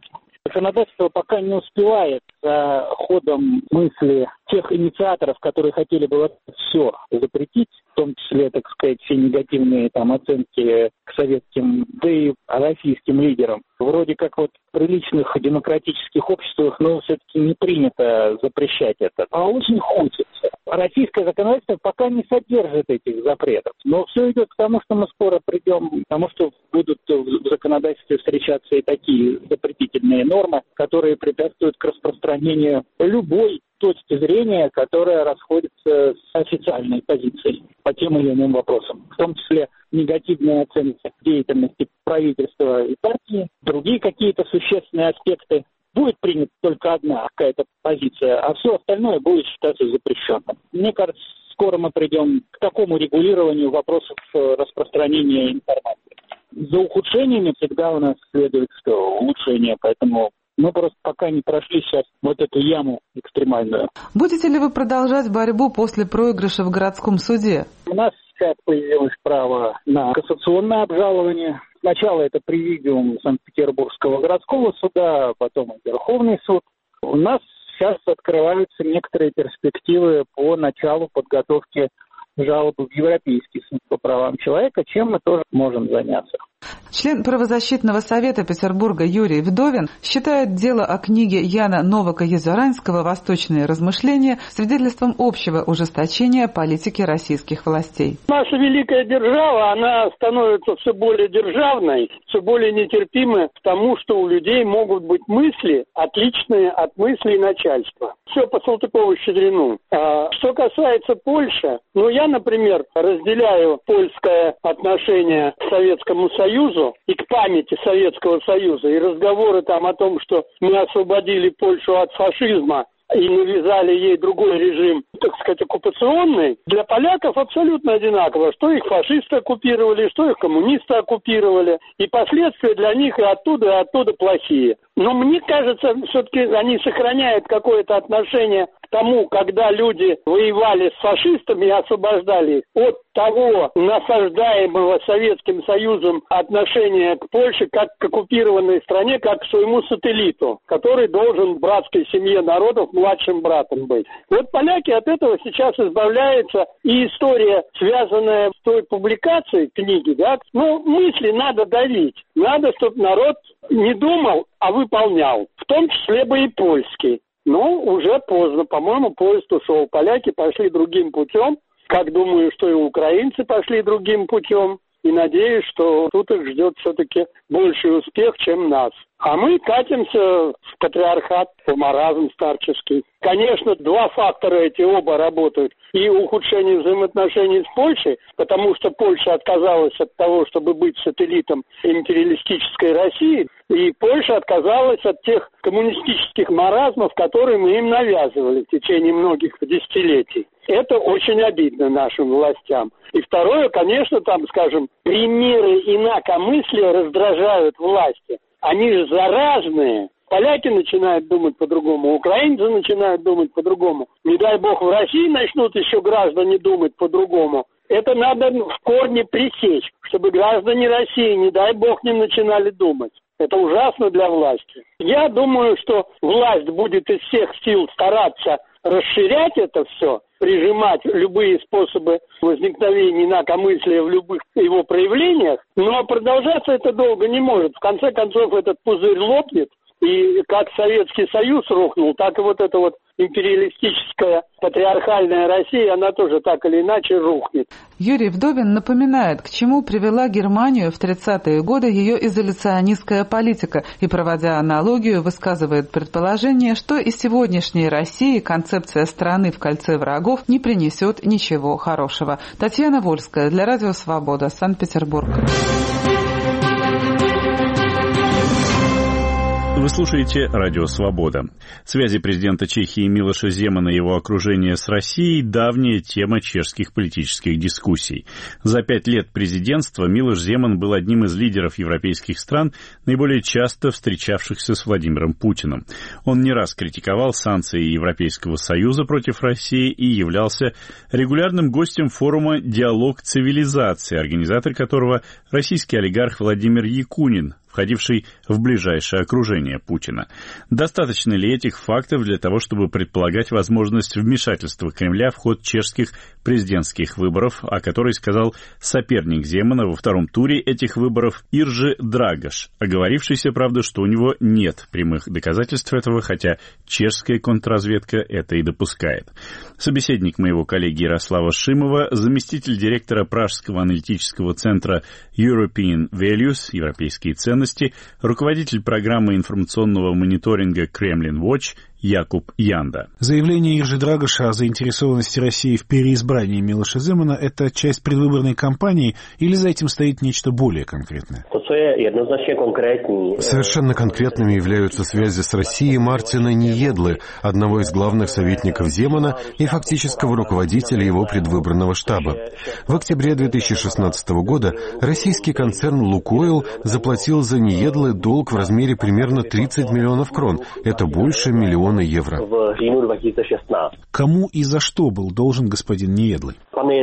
Законодательство пока не успевает за ходом мысли тех инициаторов, которые хотели бы все запретить, в том числе, так сказать, все негативные там оценки к советским, да и российским лидерам. Вроде как вот в приличных демократических обществах, но все-таки не принято запрещать это. А очень хочется. Российское законодательство пока не содержит этих запретов. Но все идет к тому, что мы скоро придем к тому, что будут в законодательстве встречаться и такие запретительные нормы, которые препятствуют к распространению любой точки зрения, которая расходится с официальной позицией по тем или иным вопросам, в том числе негативные оценки деятельности правительства и партии, другие какие-то существенные аспекты. Будет принята только одна какая-то позиция, а все остальное будет считаться запрещенным. Мне кажется, скоро мы придем к такому регулированию вопросов распространения информации. За ухудшениями всегда у нас следует что улучшение, поэтому мы просто пока не прошли сейчас вот эту яму экстремальную. Будете ли вы продолжать борьбу после проигрыша в городском суде? У нас сейчас появилось право на кассационное обжалование. Сначала это президиум Санкт-Петербургского городского суда, потом и Верховный суд. У нас сейчас открываются некоторые перспективы по началу подготовки жалобы в Европейский суд по правам человека, чем мы тоже можем заняться. Член правозащитного совета Петербурга Юрий Вдовин считает дело о книге Яна Новака-Езуранского «Восточные размышления» свидетельством общего ужесточения политики российских властей. Наша великая держава, она становится все более державной, все более нетерпимой к тому, что у людей могут быть мысли, отличные от мыслей начальства. Все по Салтыкову-Щедрину. А что касается Польши, ну я, например, разделяю польское отношение к Советскому Союзу и к памяти Советского Союза, и разговоры там о том, что мы освободили Польшу от фашизма и навязали ей другой режим, так сказать, оккупационный, для поляков абсолютно одинаково, что их фашисты оккупировали, что их коммунисты оккупировали, и последствия для них и оттуда, и оттуда плохие. Но мне кажется, все-таки они сохраняют какое-то отношение к тому, когда люди воевали с фашистами и освобождали их от того насаждаемого Советским Союзом отношения к Польше как к оккупированной стране, как к своему сателлиту, который должен в братской семье народов младшим братом быть. Вот поляки от этого сейчас избавляются, и история, связанная с той публикацией книги, да, ну, мысли надо давить. Надо, чтобы народ не думал, а выполнял, в том числе бы и польский. Но уже поздно, по-моему, поезд ушел. Поляки пошли другим путем, как думаю, что и украинцы пошли другим путем. И надеюсь, что тут их ждет все-таки больший успех, чем нас. А мы катимся в патриархат, в маразм старческий. Конечно, два фактора эти оба работают. И ухудшение взаимоотношений с Польшей, потому что Польша отказалась от того, чтобы быть сателлитом империалистической России, и Польша отказалась от тех коммунистических маразмов, которые мы им навязывали в течение многих десятилетий. Это очень обидно нашим властям. И второе, конечно, там, скажем, примеры инакомыслия раздражают власти. Они же заразные. Поляки начинают думать по-другому, украинцы начинают думать по-другому. Не дай бог в России начнут еще граждане думать по-другому. Это надо в корне пресечь, чтобы граждане России, не дай бог, не начинали думать. Это ужасно для власти. Я думаю, что власть будет из всех сил стараться расширять это все, прижимать любые способы возникновения инакомыслия в любых его проявлениях, но продолжаться это долго не может. В конце концов, этот пузырь лопнет, и как Советский Союз рухнул, так и вот эта вот империалистическая патриархальная Россия, она тоже так или иначе рухнет. Юрий Вдовин напоминает, к чему привела Германию в тридцатые годы ее изоляционистская политика, и, проводя аналогию, высказывает предположение, что и сегодняшней России концепция страны в кольце врагов не принесет ничего хорошего. Татьяна Вольская для Радио Свобода, Санкт-Петербург. Вы слушаете «Радио Свобода». Связи президента Чехии Милоша Земана и его окружения с Россией – давняя тема чешских политических дискуссий. За пять лет президентства Милош Земан был одним из лидеров европейских стран, наиболее часто встречавшихся с Владимиром Путиным. Он не раз критиковал санкции Европейского Союза против России и являлся регулярным гостем форума «Диалог цивилизации», организатор которого российский олигарх Владимир Якунин, входивший в ближайшее окружение Путина. Достаточно ли этих фактов для того, чтобы предполагать возможность вмешательства Кремля в ход чешских президентских выборов, о которой сказал соперник Земана во втором туре этих выборов Иржи Драгаш, оговорившийся, правда, что у него нет прямых доказательств этого, хотя чешская контрразведка это и допускает. Собеседник моего коллеги Ярослава Шимова, заместитель директора Пражского аналитического центра European Values, европейские ценности, руководитель программы информационного мониторинга Kremlin Watch Якуб Янда. Заявление Иржи Драгоша о заинтересованности России в переизбрании Милоша Земана – это часть предвыборной кампании или за этим стоит нечто более конкретное? Совершенно конкретными являются связи с Россией Мартина Ниедлы, одного из главных советников Земана и фактического руководителя его предвыборного штаба. В октябре две тысячи шестнадцатого года российский концерн «Лукойл» заплатил за Ниедлы долг в размере примерно тридцать миллионов крон. Это больше миллиона евро. Кому и за что был должен господин Ниедлы?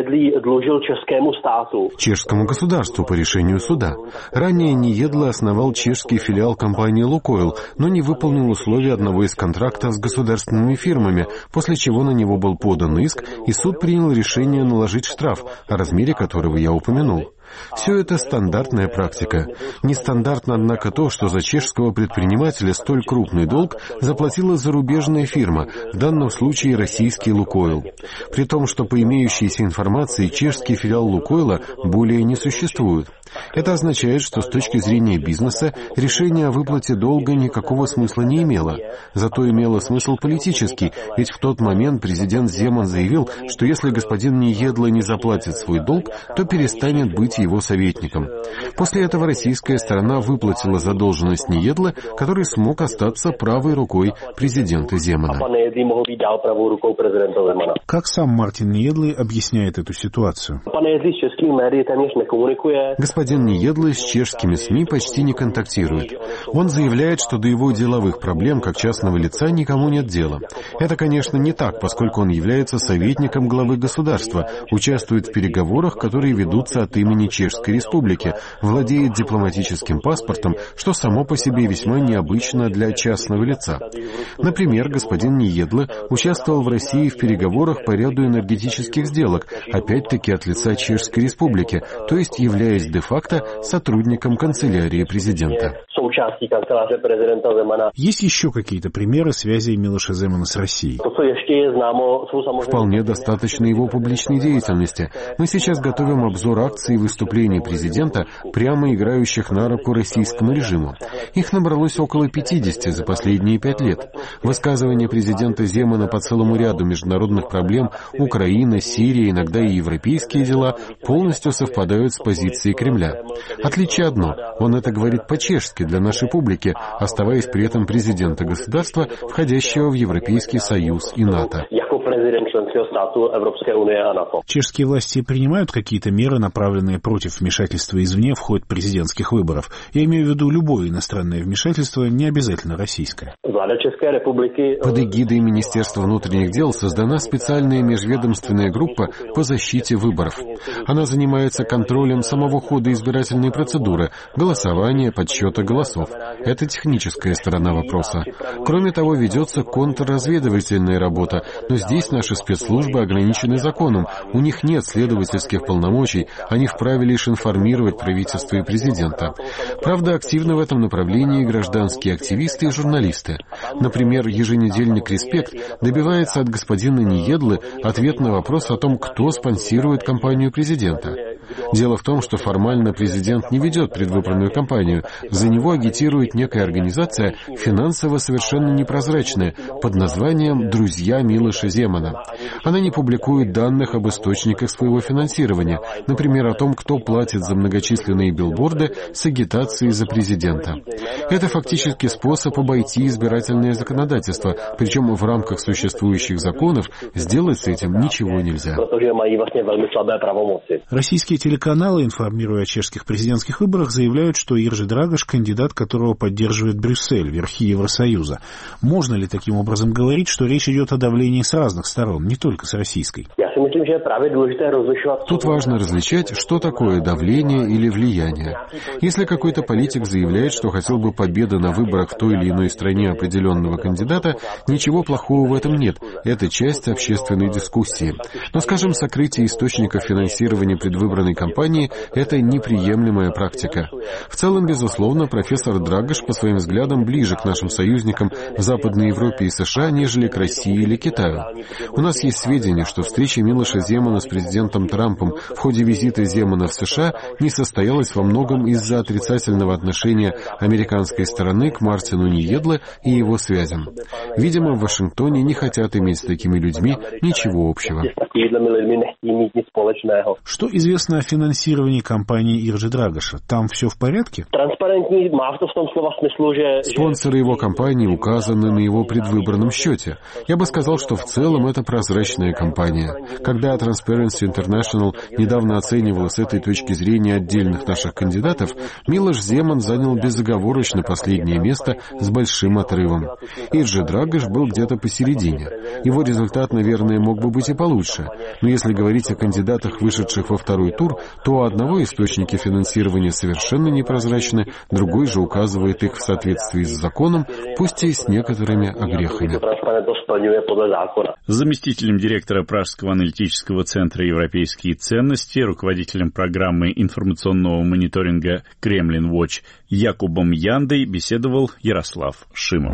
Чешскому государству по решению суда. Ранее Ниедлы основал чешский филиал компании «Лукойл», но не выполнил условия одного из контрактов с государственными фирмами, после чего на него был подан иск, и суд принял решение наложить штраф, о размере которого я упомянул. Все это стандартная практика. Нестандартно, однако, то, что за чешского предпринимателя столь крупный долг заплатила зарубежная фирма, в данном случае российский «Лукойл». При том, что по имеющейся информации чешский филиал «Лукойла» более не существует. Это означает, что с точки зрения бизнеса решение о выплате долга никакого смысла не имело. Зато имело смысл политический, ведь в тот момент президент Земан заявил, что если господин Ниедлы не заплатит свой долг, то перестанет быть его советником. После этого российская сторона выплатила задолженность Ниедлы, который смог остаться правой рукой президента Земана. Как сам Мартин Ниедлы объясняет эту ситуацию? Господин Ниедлы с чешскими СМИ почти не контактирует. Он заявляет, что до его деловых проблем как частного лица никому нет дела. Это, конечно, не так, поскольку он является советником главы государства, участвует в переговорах, которые ведутся от имени Чешской Республики, владеет дипломатическим паспортом, что само по себе весьма необычно для частного лица. Например, господин Ниедлы участвовал в России в переговорах по ряду энергетических сделок, опять-таки от лица Чешской Республики, то есть являясь де-факто сотрудником канцелярии президента. Есть еще какие-то примеры связей Милоша Земана с Россией? Вполне достаточно его публичной деятельности. Мы сейчас готовим обзор акций и выступлений президента, прямо играющих на руку российскому режиму. Их набралось около пятидесяти за последние пять лет. Высказывания президента Земана по целому ряду международных проблем — Украина, Сирия, иногда и европейские дела — полностью совпадают с позицией Кремля. Отличие одно — он это говорит по-чешски для нашей публики, оставаясь при этом президента государства, входящего в Европейский Союз и НАТО. Чешские власти принимают какие-то меры, направленные против вмешательства извне в ход президентских выборов? Я имею в виду любое иностранное вмешательство, не обязательно российское. Под эгидой Министерства внутренних дел создана специальная межведомственная группа по защите выборов. Она занимается контролем самого хода избирательной процедуры, голосования, подсчета голосов. Это техническая сторона вопроса. Кроме того, ведется контрразведывательная работа, но здесь наши спецслужбы ограничены законом. У них нет следовательских полномочий, они вправе лишь информировать правительство и президента. Правда, активны в этом направлении гражданские активисты и журналисты. Например, еженедельник «Респект» добивается от господина Ниедлы ответ на вопрос о том, кто спонсирует кампанию президента. Дело в том, что формально президент не ведет предвыборную кампанию. За него агитирует некая организация, финансово совершенно непрозрачная, под названием «Друзья Милоша Земана». Она не публикует данных об источниках своего финансирования, например, о том, кто платит за многочисленные билборды с агитацией за президента. Это фактически способ обойти избирательное законодательство, причем в рамках существующих законов сделать с этим ничего нельзя. Российские телеканалы, информируя о чешских президентских выборах, заявляют, что Иржи Драгаш – кандидат, которого поддерживает Брюссель, верхи Евросоюза. Можно ли таким образом говорить, что речь идет о давлении с разных сторон, не только с российской? Тут важно различать, что такое давление или влияние. Если какой-то политик заявляет, что хотел бы победы на выборах в той или иной стране определенного кандидата, ничего плохого в этом нет. Это часть общественной дискуссии. Но, скажем, сокрытие источников финансирования предвыборной кампании – это неприемлемая практика. В целом, безусловно, профессор Драгаш по своим взглядам ближе к нашим союзникам в Западной Европе и США, нежели к России или Китаю. У нас есть сведения, что встреча Милоша Земана с президентом Трампом в ходе визита Земана в США не состоялась во многом из-за отрицательного отношения американской стороны к Мартину Ниедле и его связям. Видимо, в Вашингтоне не хотят иметь с такими людьми ничего общего. Что известно о финансировании кампании Иржи Драгоша? Там все в порядке? Спонсоры его кампании указаны на его предвыборном счете. Я бы сказал, что в целом это прозрачная кампания. Когда Transparency International недавно оценивала с этой точки зрения отдельных наших кандидатов, Милош Земан занял безоговорочно последнее место с большим отрывом. Иржи Драгаш был где-то посередине. Его результат, наверное, мог бы быть и получше. Но если говорить о кандидатах, вышедших во второй тур, то у одного источники финансирования совершенно непрозрачны, другой же указывает их в соответствии с законом, пусть и с некоторыми огрехами. Заместителем директора Пражского аналитического центра «Европейские ценности», руководителем программы информационного мониторинга «Кремлин Watch» Якубом Яндой беседовал Ярослав Шимов.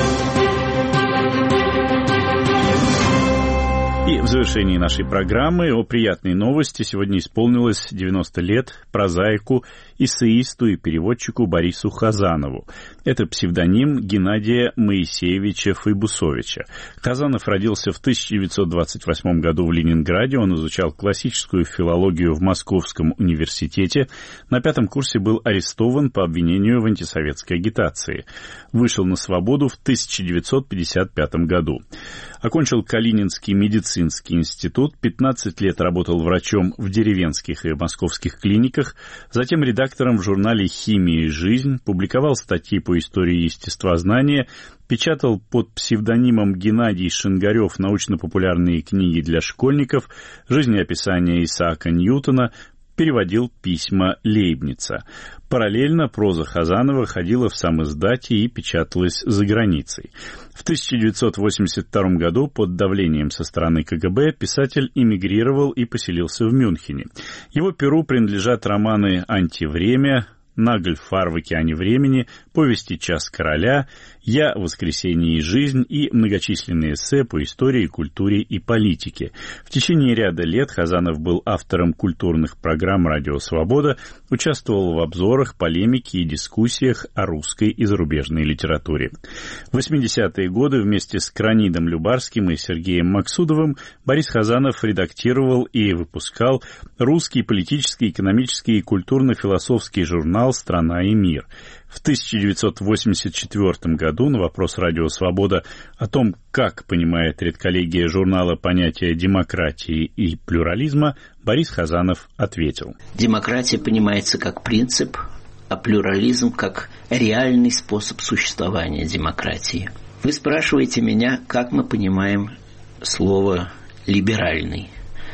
И в завершении нашей программы о приятной новости. Сегодня исполнилось девяносто лет прозаику, эссеисту и переводчику Борису Хазанову. Это псевдоним Геннадия Моисеевича Файбусовича. Хазанов родился в тысяча девятьсот двадцать восьмом году в Ленинграде. Он изучал классическую филологию в Московском университете. На пятом курсе был арестован по обвинению в антисоветской агитации. Вышел на свободу в тысяча девятьсот пятьдесят пятом году. Окончил Калининский медицинский институт, пятнадцать лет работал врачом в деревенских и московских клиниках, затем редактором в журнале «Химия и жизнь», публиковал статьи по истории естествознания, печатал под псевдонимом Геннадий Шингарев научно-популярные книги для школьников, жизнеописание Исаака Ньютона, переводил письма Лейбница. Параллельно проза Хазанова ходила в самиздате и печаталась за границей. В тысяча девятьсот восемьдесят втором году под давлением со стороны ка гэ бэ писатель эмигрировал и поселился в Мюнхене. Его перу принадлежат романы «Антивремя», «Нагльфар в океане времени», повести «Час короля», «Я, воскресенье и жизнь» и многочисленные эссе по истории, культуре и политике. В течение ряда лет Хазанов был автором культурных программ «Радио Свобода», участвовал в обзорах, полемике и дискуссиях о русской и зарубежной литературе. В восьмидесятые годы вместе с Кранидом Любарским и Сергеем Максудовым Борис Хазанов редактировал и выпускал русский политический, экономический и культурно-философский журнал «Страна и мир». В тысяча девятьсот восемьдесят четвёртом году на вопрос «Радио Свобода» о том, как понимает редколлегия журнала понятие демократии и плюрализма, Борис Хазанов ответил. Демократия понимается как принцип, а плюрализм как реальный способ существования демократии. Вы спрашиваете меня, как мы понимаем слово «либеральный».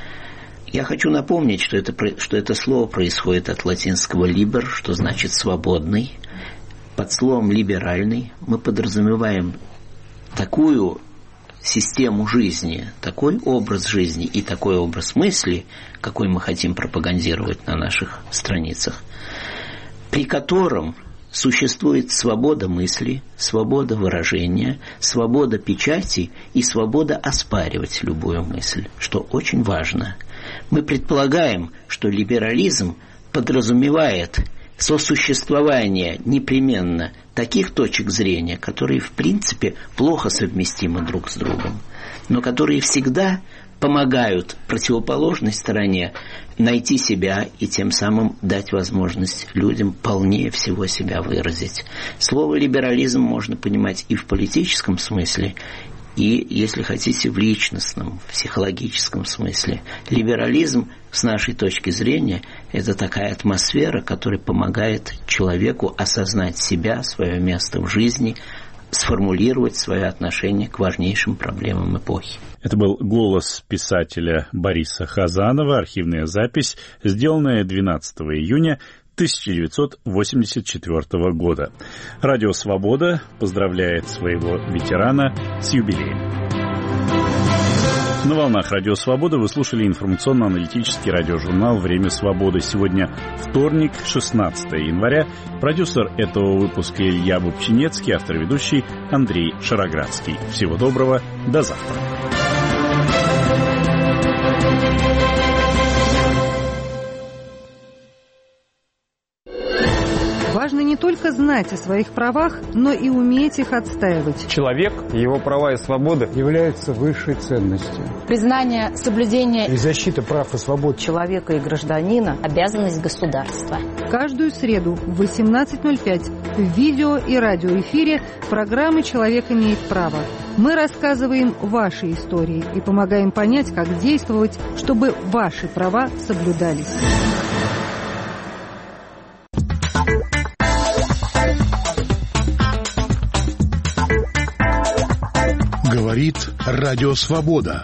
Я хочу напомнить, что это, что это слово происходит от латинского «liber», что значит «свободный». Под словом «либеральный» мы подразумеваем такую систему жизни, такой образ жизни и такой образ мысли, какой мы хотим пропагандировать на наших страницах, при котором существует свобода мысли, свобода выражения, свобода печати и свобода оспаривать любую мысль, что очень важно. Мы предполагаем, что либерализм подразумевает сосуществование непременно таких точек зрения, которые в принципе плохо совместимы друг с другом, но которые всегда помогают противоположной стороне найти себя и тем самым дать возможность людям полнее всего себя выразить. Слово «либерализм» можно понимать и в политическом смысле, и, если хотите, в личностном, в психологическом смысле. Либерализм, с нашей точки зрения, это такая атмосфера, которая помогает человеку осознать себя, свое место в жизни, сформулировать свое отношение к важнейшим проблемам эпохи. Это был голос писателя Бориса Хазанова, архивная запись, сделанная двенадцатого июня тысяча девятьсот восемьдесят четвёртого года. Радио «Свобода» поздравляет своего ветерана с юбилеем. На волнах Радио «Свобода» вы слушали информационно-аналитический радиожурнал «Время свободы». Сегодня вторник, шестнадцатого января. Продюсер этого выпуска Илья Бубчинецкий, автор-ведущий Андрей Шароградский. Всего доброго, до завтра. Важно не только знать о своих правах, но и уметь их отстаивать. Человек, его права и свободы являются высшей ценностью. Признание, соблюдение и защита прав и свобод человека и гражданина – обязанность государства. Каждую среду в восемнадцать ноль пять в видео и радиоэфире программы «Человек имеет право». Мы рассказываем ваши истории и помогаем понять, как действовать, чтобы ваши права соблюдались. Говорит Радио Свобода.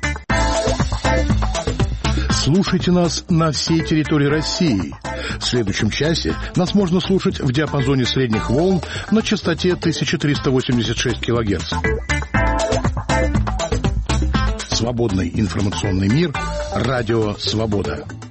Слушайте нас на всей территории России. В следующем часе нас можно слушать в диапазоне средних волн на частоте тысяча триста восемьдесят шесть килогерц. Свободный информационный мир. Радио Свобода.